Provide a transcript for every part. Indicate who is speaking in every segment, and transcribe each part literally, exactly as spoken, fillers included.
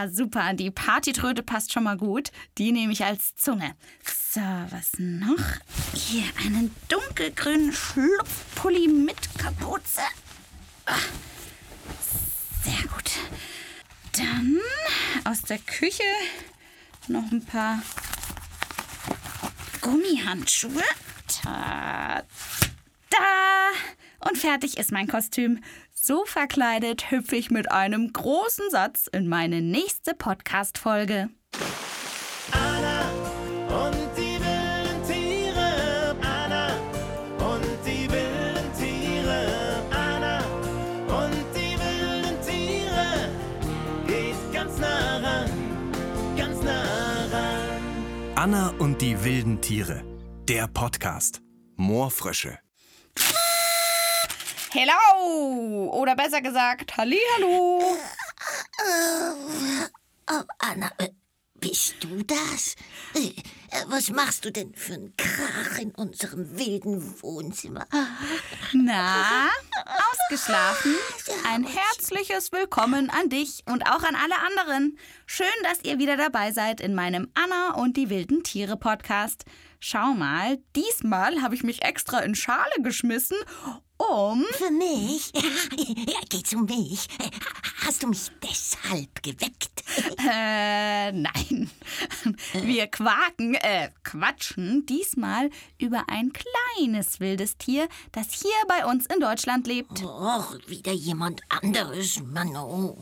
Speaker 1: Ja, super. Die Partytröte passt schon mal gut. Die nehme ich als Zunge. So, was noch? Hier einen dunkelgrünen Schlupfpulli mit Kapuze. Ach, sehr gut. Dann aus der Küche noch ein paar Gummihandschuhe. Ta-da! Und fertig ist mein Kostüm. So verkleidet hüpfe ich mit einem großen Satz in meine nächste Podcast-Folge.
Speaker 2: Anna und die wilden Tiere. Anna und die wilden Tiere. Anna und die wilden Tiere. Geht ganz nah ran, ganz nah ran.
Speaker 3: Anna und die wilden Tiere. Der Podcast. Moorfrösche.
Speaker 1: Hello! Oder besser gesagt, hallihallo!
Speaker 4: Oh, Anna, äh, bist du das? Äh, was machst du denn für einen Krach in unserem wilden Wohnzimmer?
Speaker 1: Na, ausgeschlafen? Ein herzliches Willkommen an dich und auch an alle anderen. Schön, dass ihr wieder dabei seid in meinem Anna und die wilden Tiere Podcast. Schau mal, diesmal habe ich mich extra in Schale geschmissen, um...
Speaker 4: Für mich? Ja, geht's um mich? Hast du mich deshalb geweckt?
Speaker 1: Äh, nein. Wir quaken, äh, quatschen diesmal über ein kleines wildes Tier, das hier bei uns in Deutschland lebt.
Speaker 4: Och, wieder jemand anderes, Mann. Oh.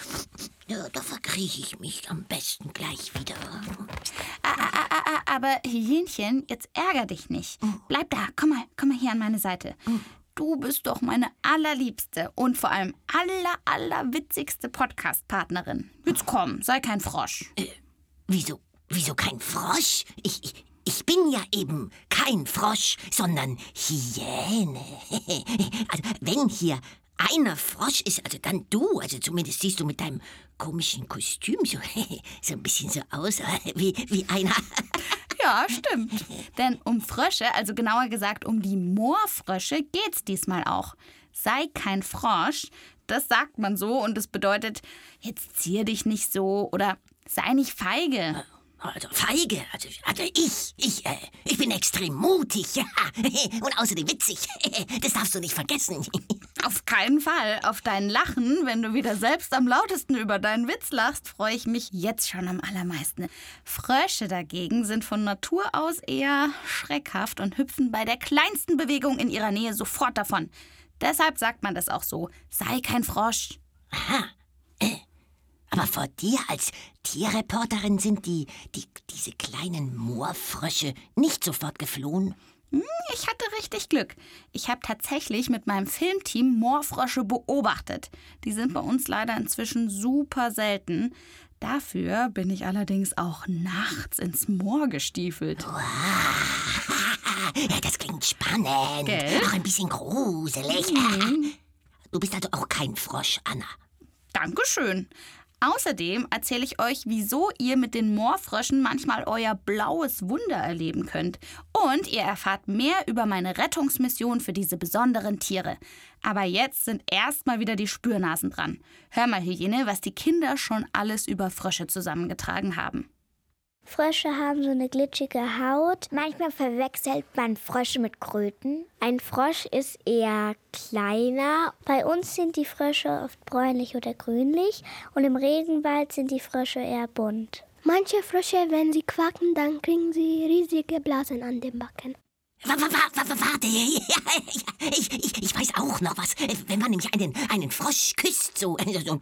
Speaker 4: Ja, da verkrieche ich mich am besten gleich wieder.
Speaker 1: Ah, ah, ah, ah, aber Hähnchen, jetzt ärger dich nicht. Bleib da, komm mal, komm mal hier an meine Seite. Du bist doch meine allerliebste und vor allem aller, allerwitzigste Podcast-Partnerin. Jetzt komm, sei kein Frosch.
Speaker 4: Äh, wieso, wieso kein Frosch? Ich, ich, ich bin ja eben kein Frosch, sondern Hyäne. Also, wenn hier einer Frosch ist, also dann du. Also zumindest siehst du mit deinem komischen Kostüm so, so ein bisschen so aus wie, wie einer.
Speaker 1: Ja, stimmt. Denn um Frösche, also genauer gesagt um die Moorfrösche, geht's diesmal auch. Sei kein Frosch, das sagt man so und das bedeutet, jetzt zier dich nicht so oder sei nicht feige.
Speaker 4: Also feige, also, also ich, ich, äh, ich bin extrem mutig und außerdem witzig. Das darfst du nicht vergessen.
Speaker 1: Auf keinen Fall. Auf dein Lachen, wenn du wieder selbst am lautesten über deinen Witz lachst, freue ich mich jetzt schon am allermeisten. Frösche dagegen sind von Natur aus eher schreckhaft und hüpfen bei der kleinsten Bewegung in ihrer Nähe sofort davon. Deshalb sagt man das auch so. Sei kein Frosch.
Speaker 4: Aha. Äh, aber vor dir als Tierreporterin sind die, die, diese kleinen Moorfrösche nicht sofort geflohen?
Speaker 1: Ich hatte richtig Glück. Ich habe tatsächlich mit meinem Filmteam Moorfrösche beobachtet. Die sind bei uns leider inzwischen super selten. Dafür bin ich allerdings auch nachts ins Moor gestiefelt.
Speaker 4: Wow. Das klingt spannend.
Speaker 1: Gell?
Speaker 4: Auch ein bisschen gruselig.
Speaker 1: Mhm.
Speaker 4: Du bist also auch kein Frosch, Anna.
Speaker 1: Dankeschön. Außerdem erzähle ich euch, wieso ihr mit den Moorfröschen manchmal euer blaues Wunder erleben könnt. Und ihr erfahrt mehr über meine Rettungsmission für diese besonderen Tiere. Aber jetzt sind erstmal wieder die Spürnasen dran. Hör mal, Hyäne, was die Kinder schon alles über Frösche zusammengetragen haben.
Speaker 5: Frösche haben so eine glitschige Haut. Manchmal verwechselt man Frösche mit Kröten. Ein Frosch ist eher kleiner. Bei uns sind die Frösche oft bräunlich oder grünlich. Und im Regenwald sind die Frösche eher bunt.
Speaker 6: Manche Frösche, wenn sie quaken, dann kriegen sie riesige Blasen an den Backen.
Speaker 4: Warte, warte, ich, ich, ich weiß auch noch was. Wenn man nämlich einen, einen Frosch küsst, so, so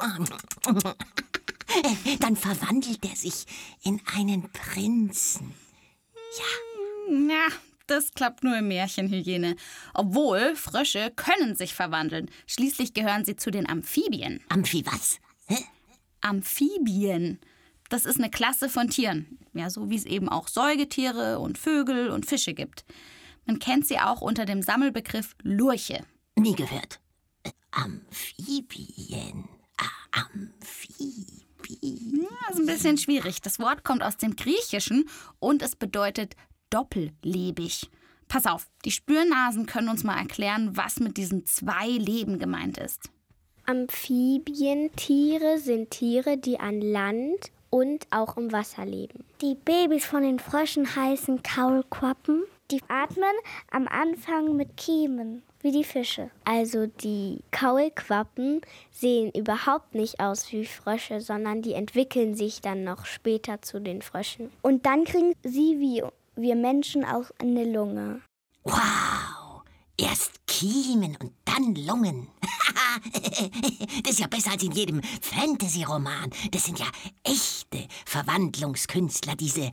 Speaker 4: dann verwandelt er sich in einen Prinzen. Ja.
Speaker 1: Na, das klappt nur im Märchen, Hyäne. Obwohl, Frösche können sich verwandeln. Schließlich gehören sie zu den Amphibien.
Speaker 4: Amphi was? Hä?
Speaker 1: Amphibien. Das ist eine Klasse von Tieren. Ja, so wie es eben auch Säugetiere und Vögel und Fische gibt. Man kennt sie auch unter dem Sammelbegriff Lurche.
Speaker 4: Nie gehört. Äh, Amphibien. Ah, Amphibien.
Speaker 1: Ja, ist ein bisschen schwierig. Das Wort kommt aus dem Griechischen und es bedeutet doppellebig. Pass auf, die Spürnasen können uns mal erklären, was mit diesen zwei Leben gemeint ist.
Speaker 5: Amphibientiere sind Tiere, die an Land und auch im Wasser leben. Die Babys von den Fröschen heißen Kaulquappen. Die atmen am Anfang mit Kiemen, wie die Fische. Also die Kaulquappen sehen überhaupt nicht aus wie Frösche, sondern die entwickeln sich dann noch später zu den Fröschen. Und dann kriegen sie, wie wir Menschen, auch eine Lunge.
Speaker 4: Wow, erst Kiemen und dann Lungen. Das ist ja besser als in jedem Fantasy-Roman. Das sind ja echte Verwandlungskünstler, diese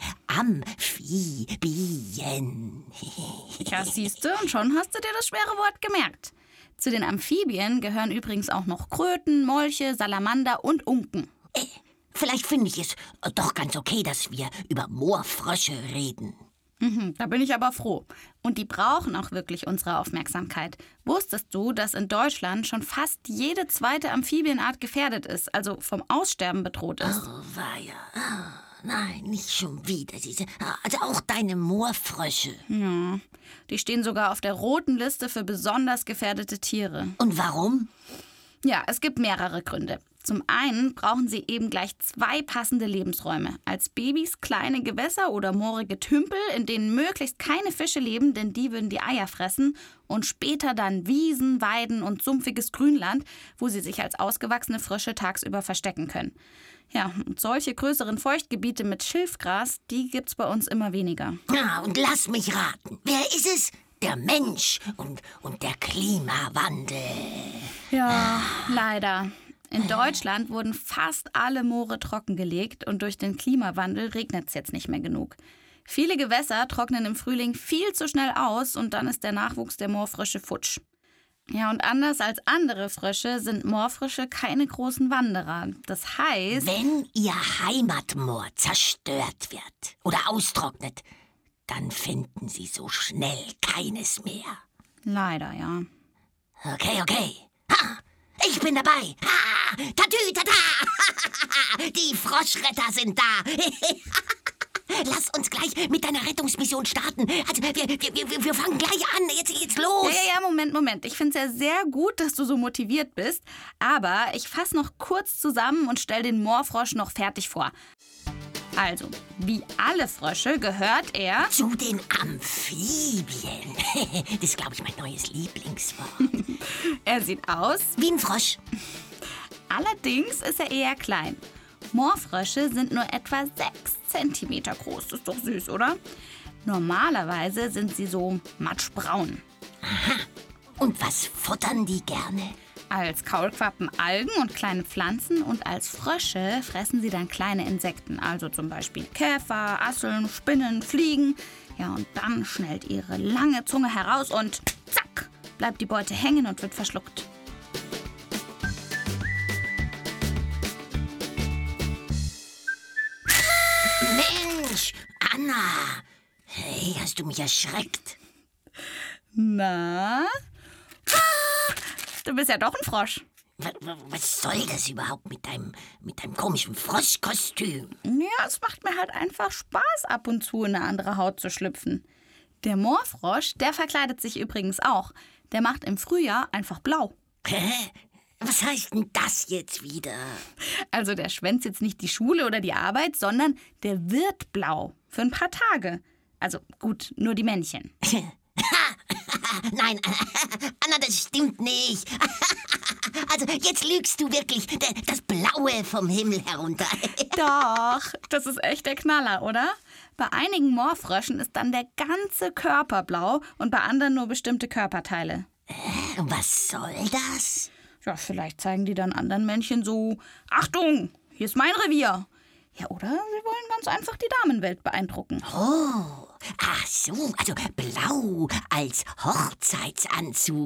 Speaker 4: Amphibien.
Speaker 1: Ja, siehst du, und schon hast du dir das schwere Wort gemerkt. Zu den Amphibien gehören übrigens auch noch Kröten, Molche, Salamander und Unken.
Speaker 4: Äh, vielleicht finde ich es doch ganz okay, dass wir über Moorfrösche reden.
Speaker 1: Mhm, da bin ich aber froh. Und die brauchen auch wirklich unsere Aufmerksamkeit. Wusstest du, dass in Deutschland schon fast jede zweite Amphibienart gefährdet ist, also vom Aussterben bedroht ist?
Speaker 4: Oh, weia. Oh, nein, nicht schon wieder diese. Also auch deine Moorfrösche.
Speaker 1: Ja, die stehen sogar auf der roten Liste für besonders gefährdete Tiere.
Speaker 4: Und warum?
Speaker 1: Ja, es gibt mehrere Gründe. Zum einen brauchen sie eben gleich zwei passende Lebensräume. Als Babys kleine Gewässer oder moorige Tümpel, in denen möglichst keine Fische leben, denn die würden die Eier fressen. Und später dann Wiesen, Weiden und sumpfiges Grünland, wo sie sich als ausgewachsene Frösche tagsüber verstecken können. Ja, und solche größeren Feuchtgebiete mit Schilfgras, die gibt's bei uns immer weniger.
Speaker 4: Ja, und lass mich raten. Wer ist es? Der Mensch und, und der Klimawandel.
Speaker 1: Ja, leider. In Deutschland wurden fast alle Moore trockengelegt und durch den Klimawandel regnet es jetzt nicht mehr genug. Viele Gewässer trocknen im Frühling viel zu schnell aus und dann ist der Nachwuchs der Moorfrösche futsch. Ja, und anders als andere Frösche sind Moorfrösche keine großen Wanderer. Das heißt...
Speaker 4: Wenn ihr Heimatmoor zerstört wird oder austrocknet, dann finden sie so schnell keines mehr.
Speaker 1: Leider, ja.
Speaker 4: Okay, okay. Ha! Ich bin dabei. Ha! Tatü, tata! Die Froschretter sind da. Lass uns gleich mit deiner Rettungsmission starten. Also, wir, wir, wir, wir fangen gleich an. Jetzt, jetzt los.
Speaker 1: Ja, ja, ja, Moment, Moment. Ich finde es ja sehr gut, dass du so motiviert bist. Aber ich fasse noch kurz zusammen und stelle den Moorfrosch noch fertig vor. Also, wie alle Frösche gehört er...
Speaker 4: Zu den Amphibien. Das ist, glaube ich, mein neues Lieblingswort.
Speaker 1: Er sieht aus...
Speaker 4: Wie ein Frosch.
Speaker 1: Allerdings ist er eher klein. Moorfrösche sind nur etwa sechs Zentimeter groß. Das ist doch süß, oder? Normalerweise sind sie so matschbraun.
Speaker 4: Aha. Und was futtern die gerne?
Speaker 1: Als Kaulquappen Algen und kleine Pflanzen und als Frösche fressen sie dann kleine Insekten, also zum Beispiel Käfer, Asseln, Spinnen, Fliegen. Ja, und dann schnellt ihre lange Zunge heraus und zack, bleibt die Beute hängen und wird verschluckt.
Speaker 4: Mensch, Anna, hey, hast du mich erschreckt?
Speaker 1: Na? Du bist ja doch ein Frosch.
Speaker 4: Was soll das überhaupt mit deinem, mit deinem komischen Froschkostüm?
Speaker 1: Ja, es macht mir halt einfach Spaß, ab und zu in eine andere Haut zu schlüpfen. Der Moorfrosch, der verkleidet sich übrigens auch. Der macht im Frühjahr einfach blau.
Speaker 4: Hä? Was heißt denn das jetzt wieder?
Speaker 1: Also der schwänzt jetzt nicht die Schule oder die Arbeit, sondern der wird blau. Für ein paar Tage. Also gut, nur die Männchen.
Speaker 4: Nein, Anna, das stimmt nicht. Also jetzt lügst du wirklich das Blaue vom Himmel herunter.
Speaker 1: Doch, das ist echt der Knaller, oder? Bei einigen Moorfröschen ist dann der ganze Körper blau und bei anderen nur bestimmte Körperteile.
Speaker 4: Äh, was soll das?
Speaker 1: Ja, vielleicht zeigen die dann anderen Männchen so, Achtung, hier ist mein Revier. Ja, oder sie wollen ganz einfach die Damenwelt beeindrucken.
Speaker 4: Oh, ach so, also blau als Hochzeitsanzug.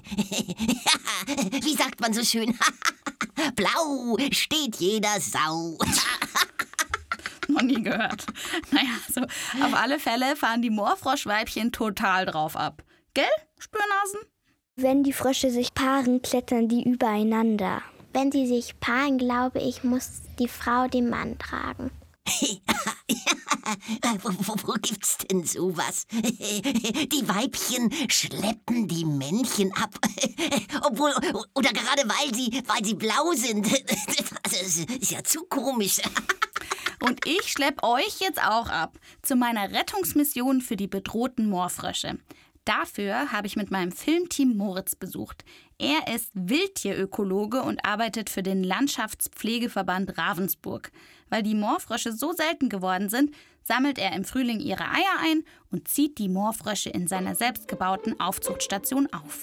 Speaker 4: Wie sagt man so schön? Blau steht jeder Sau.
Speaker 1: Noch nie gehört. Naja, so auf alle Fälle fahren die Moorfroschweibchen total drauf ab. Gell, Spürnasen?
Speaker 5: Wenn die Frösche sich paaren, klettern die übereinander.
Speaker 6: Wenn sie sich paaren, glaube ich, muss die Frau den Mann tragen.
Speaker 4: wo, wo, wo gibt's denn sowas? Die Weibchen schleppen die Männchen ab. Obwohl, oder gerade weil sie, weil sie blau sind. Also, das ist ja zu komisch.
Speaker 1: Und ich schlepp euch jetzt auch ab zu meiner Rettungsmission für die bedrohten Moorfrösche. Dafür habe ich mit meinem Filmteam Moritz besucht. Er ist Wildtierökologe und arbeitet für den Landschaftspflegeverband Ravensburg. Weil die Moorfrösche so selten geworden sind, sammelt er im Frühling ihre Eier ein und zieht die Moorfrösche in seiner selbstgebauten Aufzuchtstation auf.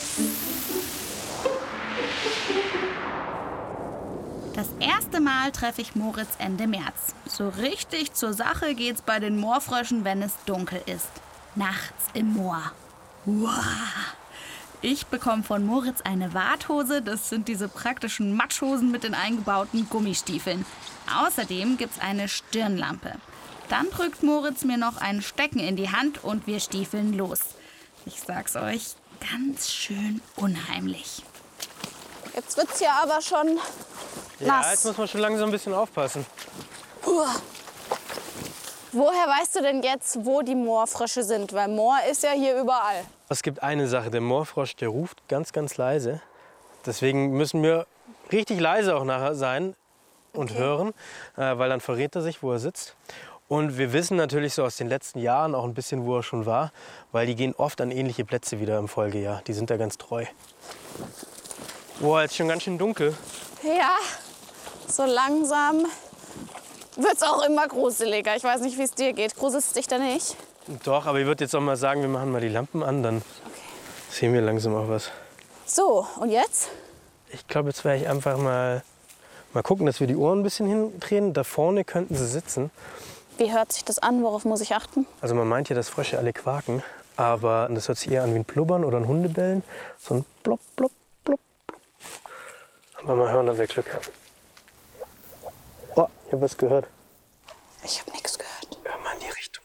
Speaker 1: Das erste Mal treffe ich Moritz Ende März. So richtig zur Sache geht's bei den Moorfröschen, wenn es dunkel ist. Nachts im Moor. Wow. Ich bekomme von Moritz eine Warthose. Das sind diese praktischen Matschhosen mit den eingebauten Gummistiefeln. Außerdem gibt's eine Stirnlampe. Dann drückt Moritz mir noch ein Stecken in die Hand und wir stiefeln los. Ich sag's euch, ganz schön unheimlich.
Speaker 7: Jetzt wird's ja aber schon nass.
Speaker 8: Ja, jetzt muss man schon langsam ein bisschen aufpassen.
Speaker 7: Uah. Woher weißt du denn jetzt, wo die Moorfrösche sind? Weil Moor ist ja hier überall.
Speaker 8: Es gibt eine Sache, der Moorfrosch, der ruft ganz, ganz leise. Deswegen müssen wir richtig leise auch nachher sein und
Speaker 7: Okay.
Speaker 8: hören, äh, weil dann verrät er sich, wo er sitzt. Und wir wissen natürlich so aus den letzten Jahren auch ein bisschen, wo er schon war, weil die gehen oft an ähnliche Plätze wieder im Folgejahr. Die sind da ganz treu. Boah, jetzt schon ganz schön dunkel.
Speaker 7: Ja, so langsam wird's auch immer gruseliger. Ich weiß nicht, wie es dir geht. Gruselst du dich da nicht?
Speaker 8: Doch, aber ich würde jetzt auch mal sagen, wir machen mal die Lampen an, dann sehen wir langsam auch was.
Speaker 7: So, und jetzt?
Speaker 8: Ich glaube, jetzt werde ich einfach mal, mal gucken, dass wir die Ohren ein bisschen hindrehen. Da vorne könnten sie sitzen.
Speaker 7: Wie hört sich das an? Worauf muss ich achten?
Speaker 8: Also man meint ja, dass Frösche alle quaken, aber das hört sich eher an wie ein Blubbern oder ein Hundebellen. So ein Blop, Blop, Blop. Aber mal hören, ob wir Glück haben. Oh, ich habe was gehört.
Speaker 7: Ich habe nichts gehört.
Speaker 8: Hör mal in die Richtung.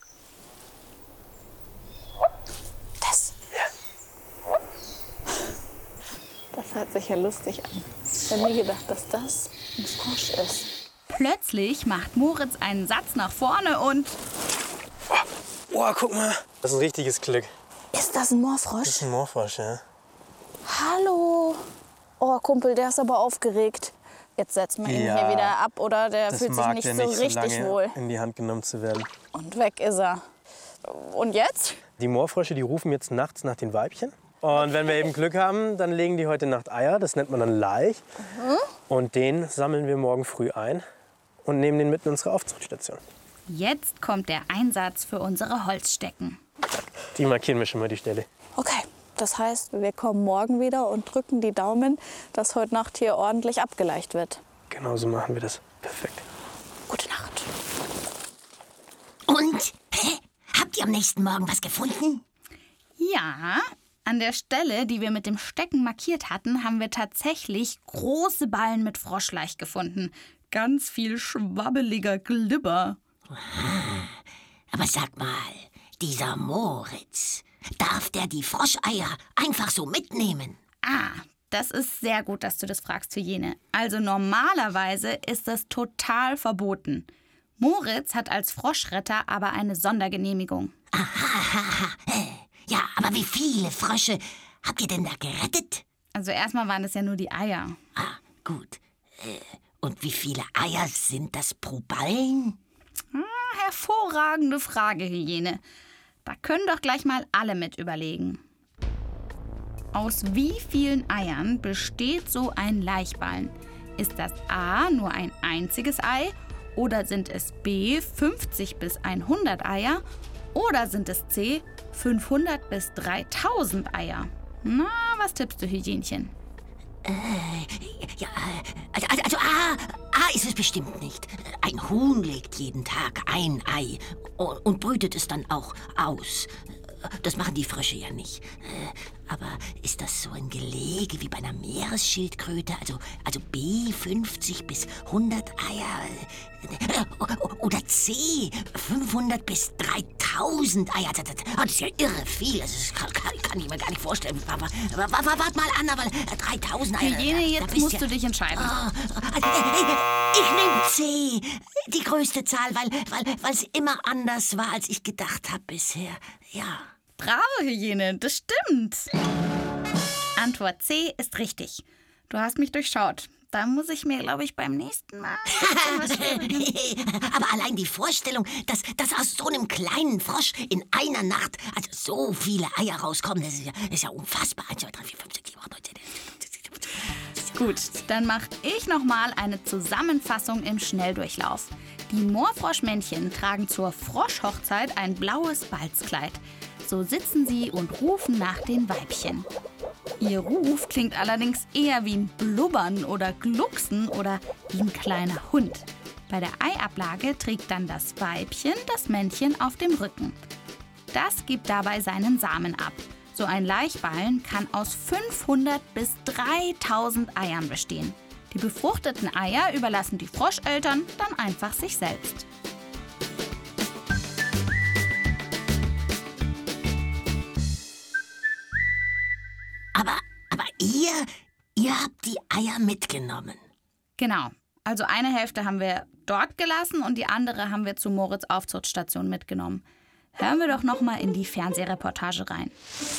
Speaker 7: Das?
Speaker 8: Ja.
Speaker 7: Das hört sich ja lustig an. Ich hätte nie gedacht, dass das ein Frosch ist.
Speaker 1: Plötzlich macht Moritz einen Satz nach vorne und
Speaker 8: Oh, guck mal. Das ist ein richtiges Glück.
Speaker 7: Ist das ein
Speaker 8: Das
Speaker 7: Moorfrosch?
Speaker 8: ist ein Moorfrosch, ja.
Speaker 7: Hallo. Oh, Kumpel, der ist aber aufgeregt. Jetzt setzen wir ihn
Speaker 8: Ja.
Speaker 7: hier wieder ab, oder? Der
Speaker 8: Das
Speaker 7: fühlt sich
Speaker 8: mag
Speaker 7: nicht
Speaker 8: der
Speaker 7: so
Speaker 8: nicht so
Speaker 7: richtig
Speaker 8: lange
Speaker 7: wohl.
Speaker 8: in die Hand genommen zu werden.
Speaker 7: Und weg ist er. Und jetzt?
Speaker 8: Die Moorfrösche, die rufen jetzt nachts nach den Weibchen. Und wenn wir eben Glück haben, dann legen die heute Nacht Eier. Das nennt man dann Laich.
Speaker 7: Mhm.
Speaker 8: Und den sammeln wir morgen früh ein und nehmen den mit in unsere Aufzuchtstation.
Speaker 1: jetzt kommt der Einsatz für unsere Holzstecken.
Speaker 8: Die markieren wir schon mal die Stelle.
Speaker 7: Okay, das heißt, wir kommen morgen wieder und drücken die Daumen, dass heute Nacht hier ordentlich abgeleicht wird.
Speaker 8: Genau so machen wir das. Perfekt.
Speaker 7: Gute Nacht.
Speaker 4: Und? Hä? Habt ihr am nächsten Morgen was gefunden?
Speaker 1: Ja, an der Stelle, die wir mit dem Stecken markiert hatten, haben wir tatsächlich große Ballen mit Froschlaich gefunden. Ganz viel schwabbeliger Glibber.
Speaker 4: Aber sag mal, dieser Moritz, darf der die Froscheier einfach so mitnehmen?
Speaker 1: Ah, das ist sehr gut, dass du das fragst, Hyäne. Also normalerweise ist das total verboten. Moritz hat als Froschretter aber eine Sondergenehmigung.
Speaker 4: Ja, aber wie viele Frösche habt ihr denn da gerettet?
Speaker 1: Also erstmal waren es ja nur die Eier.
Speaker 4: Ah, gut. Äh, Und wie viele Eier sind das pro Ballen?
Speaker 1: Ah, hervorragende Frage, Hyäne. Da können doch gleich mal alle mit überlegen. Aus wie vielen Eiern besteht so ein Laichballen? Ist das A nur ein einziges Ei? Oder sind es B fünfzig bis hundert Eier? Oder sind es C fünfhundert bis dreitausend Eier? Na, was tippst du, Hyänchen?
Speaker 4: Ja, also, also, also A, A ist es bestimmt nicht. Ein Huhn legt jeden Tag ein Ei und brütet es dann auch aus. Das machen die Frösche ja nicht. Aber ist das so ein Gelege wie bei einer Meeresschildkröte? Also, also B fünfzig bis hundert Eier? Oder C fünfhundert bis dreitausend Eier? Das ist ja irre viel. Das kann, kann, kann ich mir gar nicht vorstellen. Aber, aber, aber warte mal, Anna, weil dreitausend Eier...
Speaker 1: Hyäne,
Speaker 4: da
Speaker 1: jetzt
Speaker 4: bist
Speaker 1: musst
Speaker 4: ja,
Speaker 1: du dich entscheiden.
Speaker 4: Ah, äh, äh, Ich nehme C, die größte Zahl, weil weil weil es immer anders war, als ich gedacht habe bisher. Ja.
Speaker 1: Bravo, Hyäne, das stimmt. Antwort C ist richtig. Du hast mich durchschaut. Da muss ich mir, glaube ich, beim nächsten Mal...
Speaker 4: Aber allein die Vorstellung, dass, dass aus so einem kleinen Frosch in einer Nacht also so viele Eier rauskommen, das ist ja, ist ja unfassbar. eins, zwei, drei, vier, fünf, sechs, sieben, acht, neun, zehn.
Speaker 1: Gut, dann mache ich nochmal eine Zusammenfassung im Schnelldurchlauf. Die Moorfroschmännchen tragen zur Froschhochzeit ein blaues Balzkleid. So sitzen sie und rufen nach den Weibchen. Ihr Ruf klingt allerdings eher wie ein Blubbern oder Glucksen oder wie ein kleiner Hund. Bei der Eiablage trägt dann das Weibchen das Männchen auf dem Rücken. Das gibt dabei seinen Samen ab. So ein Laichballen kann aus fünfhundert bis dreitausend Eiern bestehen. Die befruchteten Eier überlassen die Froscheltern dann einfach sich selbst.
Speaker 4: Aber, aber ihr, ihr habt die Eier mitgenommen.
Speaker 1: Genau. Also eine Hälfte haben wir dort gelassen und die andere haben wir zur Moritz-Aufzuchtstation mitgenommen. Hören wir doch noch mal in die Fernsehreportage rein.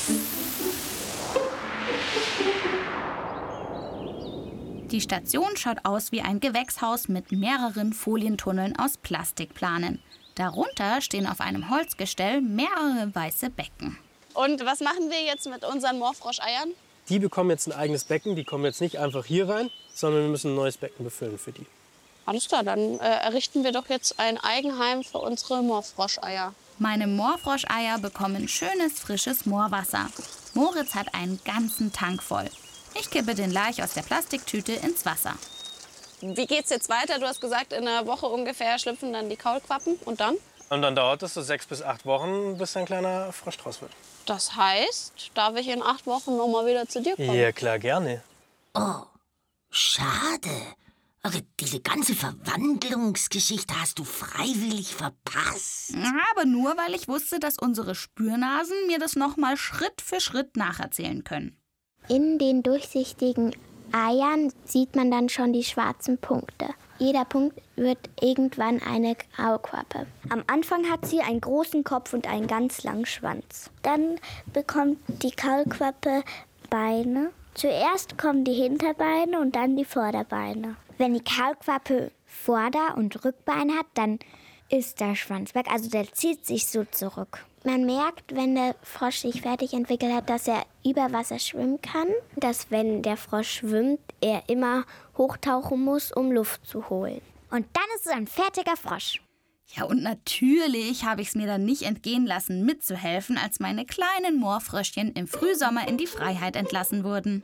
Speaker 1: Die Station schaut aus wie ein Gewächshaus mit mehreren Folientunneln aus Plastikplanen. Darunter stehen auf einem Holzgestell mehrere weiße Becken.
Speaker 7: Und was machen wir jetzt mit unseren Moorfroscheiern?
Speaker 8: Die bekommen jetzt ein eigenes Becken. Die kommen jetzt nicht einfach hier rein, sondern wir müssen ein neues Becken befüllen für die.
Speaker 7: Alles klar, dann äh, errichten wir doch jetzt ein Eigenheim für unsere Moorfroscheier.
Speaker 1: Meine Moorfroscheier bekommen schönes, frisches Moorwasser. Moritz hat einen ganzen Tank voll. Ich kippe den Laich aus der Plastiktüte ins Wasser.
Speaker 7: Wie geht's jetzt weiter? Du hast gesagt, in einer Woche ungefähr schlüpfen dann die Kaulquappen. Und dann?
Speaker 8: Und dann dauert es so sechs bis acht Wochen, bis ein kleiner Frosch draus wird.
Speaker 7: Das heißt, darf ich in acht Wochen noch mal wieder zu dir kommen?
Speaker 8: Ja, klar, gerne.
Speaker 4: Oh, schade. Also diese ganze Verwandlungsgeschichte hast du freiwillig verpasst.
Speaker 1: Aber nur, weil ich wusste, dass unsere Spürnasen mir das noch mal Schritt für Schritt nacherzählen können.
Speaker 5: In den durchsichtigen Eiern sieht man dann schon die schwarzen Punkte. Jeder Punkt wird irgendwann eine Kaulquappe. Am Anfang hat sie einen großen Kopf und einen ganz langen Schwanz. Dann bekommt die Kaulquappe Beine. Zuerst kommen die Hinterbeine und dann die Vorderbeine. Wenn die Kaulquappe Vorder- und Rückbeine hat, dann ist der Schwanz weg. Also der zieht sich so zurück. Man merkt, wenn der Frosch sich fertig entwickelt hat, dass er über Wasser schwimmen kann. Dass, wenn der Frosch schwimmt, er immer hochtauchen muss, um Luft zu holen. Und dann ist es ein fertiger Frosch.
Speaker 1: Ja, und natürlich habe ich es mir dann nicht entgehen lassen, mitzuhelfen, als meine kleinen Moorfröschchen im Frühsommer in die Freiheit entlassen wurden.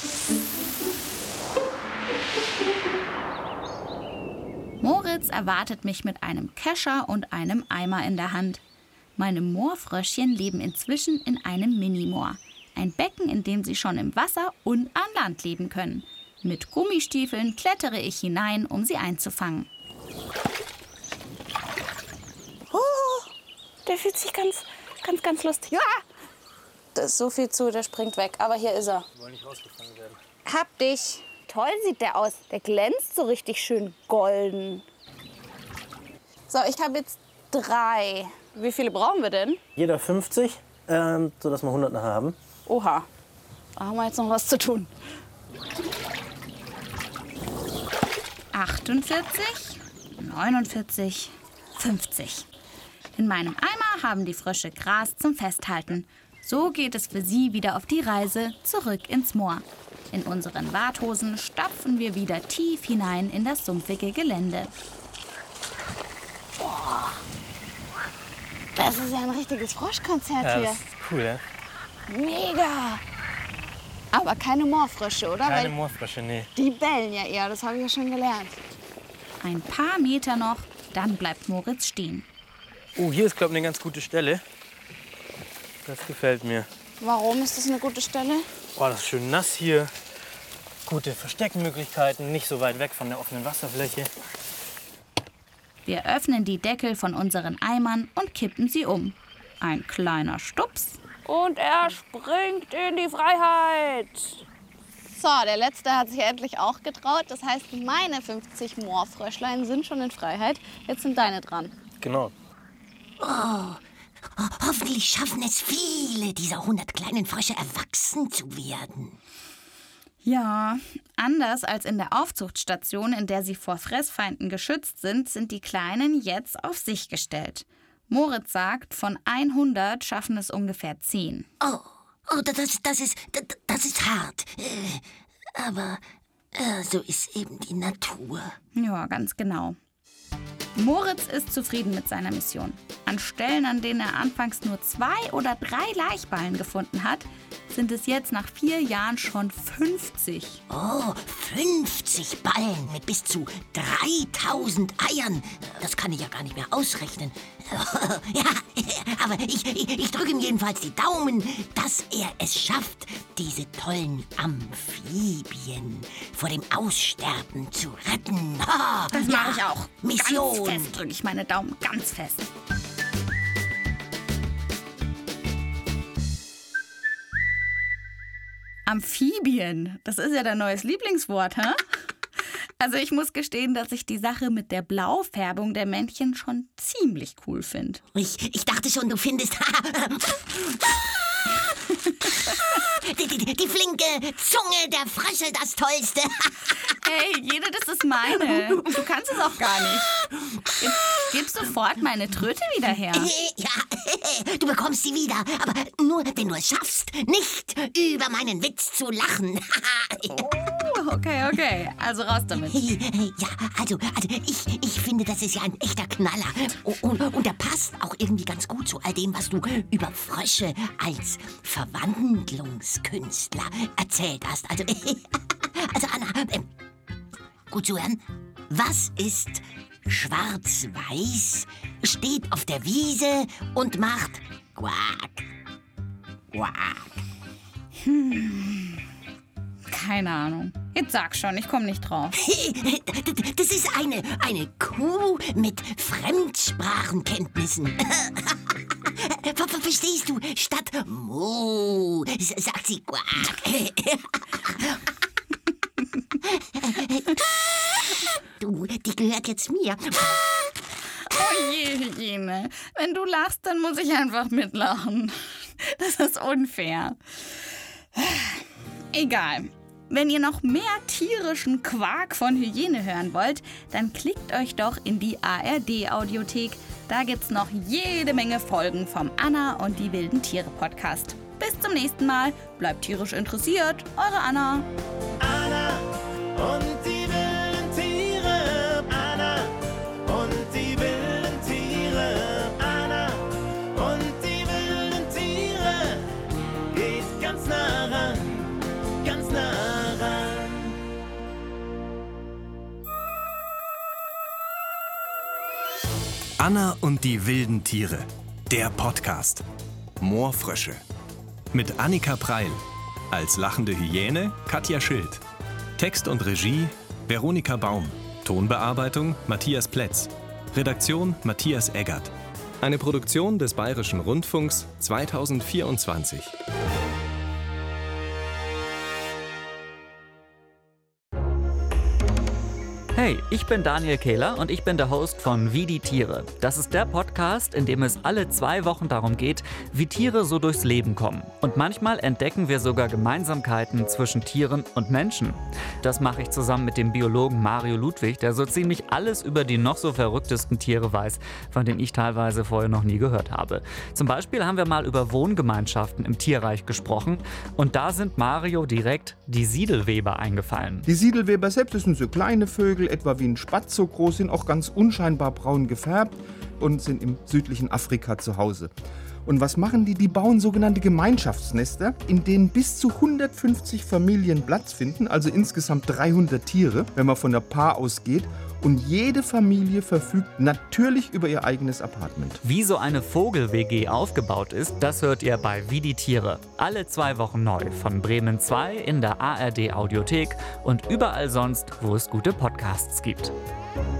Speaker 1: Moritz erwartet mich mit einem Kescher und einem Eimer in der Hand. Meine Moorfröschchen leben inzwischen in einem Minimoor. Ein Becken, in dem sie schon im Wasser und an Land leben können. Mit Gummistiefeln klettere ich hinein, um sie einzufangen.
Speaker 7: Oh, der fühlt sich ganz, ganz, ganz lustig. Ja! Da ist so viel zu, der springt weg. Aber hier ist er.
Speaker 8: Wir wollen nicht rausgefangen werden.
Speaker 7: Hab dich. Toll sieht der aus. Der glänzt so richtig schön golden. So, ich habe jetzt drei. Wie viele brauchen wir denn?
Speaker 8: Jeder fünfzig, ähm, sodass wir hundert nachher haben.
Speaker 7: Oha, da haben wir jetzt noch was zu tun.
Speaker 1: achtundvierzig, neunundvierzig, fünfzig. In meinem Eimer haben die Frösche Gras zum Festhalten. So geht es für sie wieder auf die Reise zurück ins Moor. In unseren Warthosen stapfen wir wieder tief hinein in das sumpfige Gelände.
Speaker 7: Boah, das ist ja ein richtiges Froschkonzert
Speaker 8: Ja,
Speaker 7: hier.
Speaker 8: das ist cool, ja?
Speaker 7: Mega. Aber keine Moorfrösche, oder?
Speaker 8: Keine
Speaker 7: Weil
Speaker 8: Moorfrösche, nee.
Speaker 7: die bellen ja eher, das habe ich ja schon gelernt.
Speaker 1: Ein paar Meter noch, dann bleibt Moritz stehen.
Speaker 8: Oh, hier ist, glaube ich, eine ganz gute Stelle. Das gefällt mir.
Speaker 7: Warum ist das eine gute Stelle?
Speaker 8: Oh, das ist schön nass hier. Gute Versteckmöglichkeiten, nicht so weit weg von der offenen Wasserfläche.
Speaker 1: Wir öffnen die Deckel von unseren Eimern und kippen sie um. Ein kleiner Stups.
Speaker 7: Und er springt in die Freiheit. So, der Letzte hat sich endlich auch getraut. Das heißt, meine fünfzig Moorfröschlein sind schon in Freiheit. Jetzt sind deine dran.
Speaker 8: Genau.
Speaker 4: Oh, hoffentlich schaffen es viele dieser hundert kleinen Frösche, erwachsen zu werden.
Speaker 1: Ja, anders als in der Aufzuchtstation, in der sie vor Fressfeinden geschützt sind, sind die Kleinen jetzt auf sich gestellt. Moritz sagt, von hundert schaffen es ungefähr zehn.
Speaker 4: Oh, oh das, das, ist, das, das ist hart. Aber äh, so ist eben die Natur.
Speaker 1: Ja, ganz genau. Moritz ist zufrieden mit seiner Mission. An Stellen, an denen er anfangs nur zwei oder drei Laichballen gefunden hat, sind es jetzt nach vier Jahren schon fünfzig.
Speaker 4: Oh, fünfzig Ballen mit bis zu dreitausend Eiern. Das kann ich ja gar nicht mehr ausrechnen. Ja, aber ich, ich, ich drücke ihm jedenfalls die Daumen, dass er es schafft, diese tollen Amphibien vor dem Aussterben zu retten. Oh,
Speaker 1: Das
Speaker 4: ja,
Speaker 1: mache ich auch.
Speaker 4: Mission.
Speaker 1: Ganz fest drücke ich meine Daumen, ganz fest. Amphibien, das ist ja dein neues Lieblingswort, hä? Also ich muss gestehen, dass ich die Sache mit der Blaufärbung der Männchen schon ziemlich cool finde.
Speaker 4: Ich, ich dachte schon, du findest die, die, die flinke Zunge der Frösche das Tollste.
Speaker 1: Hey, jede, das ist meine. Du kannst es auch gar nicht. Jetzt gib sofort meine Tröte wieder her.
Speaker 4: Ja, du bekommst sie wieder, aber nur, wenn du es schaffst, nicht über meinen Witz zu lachen.
Speaker 1: Oh, okay, okay. Also raus damit.
Speaker 4: Ja, also, also ich, ich finde, das ist ja ein echter Knaller. Und, und der passt auch irgendwie ganz gut zu all dem, was du über Frösche als Verwandlungskünstler erzählt hast. Also, also Anna, äh, gut zuhören. Was ist schwarz-weiß, steht auf der Wiese und macht Quack, Quack?
Speaker 1: Hm. Keine Ahnung. Jetzt sag schon, ich komme nicht drauf.
Speaker 4: Das ist eine, eine Kuh mit Fremdsprachenkenntnissen. Ver- ver- Verstehst du? Statt Mo sagt sie Quack. Du, die gehört jetzt mir.
Speaker 1: Oh je, Hygiene. Wenn du lachst, dann muss ich einfach mitlachen. Das ist unfair. Egal. Wenn ihr noch mehr tierischen Quark von Hygiene hören wollt, dann klickt euch doch in die A R D-Audiothek. Da gibt's noch jede Menge Folgen vom Anna und die wilden Tiere Podcast. Bis zum nächsten Mal. Bleibt tierisch interessiert. Eure Anna.
Speaker 2: Anna und die wilden Tiere. Anna und die wilden Tiere. Anna und die wilden Tiere. Geht ganz nah ran, ganz nah ran.
Speaker 3: Anna und die wilden Tiere. Der Podcast. Moorfrösche. Mit Annika Preil. Als lachende Hyäne Katja Schild. Text und Regie Veronika Baum. Tonbearbeitung Matthias Plätz. Redaktion Matthias Eggert. Eine Produktion des Bayerischen Rundfunks zweitausendvierundzwanzig.
Speaker 9: Hey, ich bin Daniel Kehler und ich bin der Host von Wie die Tiere. Das ist der Podcast, in dem es alle zwei Wochen darum geht, wie Tiere so durchs Leben kommen. Und manchmal entdecken wir sogar Gemeinsamkeiten zwischen Tieren und Menschen. Das mache ich zusammen mit dem Biologen Mario Ludwig, der so ziemlich alles über die noch so verrücktesten Tiere weiß, von denen ich teilweise vorher noch nie gehört habe. Zum Beispiel haben wir mal über Wohngemeinschaften im Tierreich gesprochen und da sind Mario direkt die Siedelweber eingefallen.
Speaker 10: Die Siedelweber selbst sind so kleine Vögel, etwa wie ein Spatz so groß, sind auch ganz unscheinbar braun gefärbt und sind im südlichen Afrika zu Hause. Und was machen die? Die bauen sogenannte Gemeinschaftsnester, in denen bis zu hundertfünfzig Familien Platz finden, also insgesamt dreihundert Tiere, wenn man von der Paar ausgeht. Und jede Familie verfügt natürlich über ihr eigenes Apartment.
Speaker 9: Wie so eine Vogel-W G aufgebaut ist, das hört ihr bei Wie die Tiere. Alle zwei Wochen neu von Bremen zwei in der A R D-Audiothek und überall sonst, wo es gute Podcasts gibt.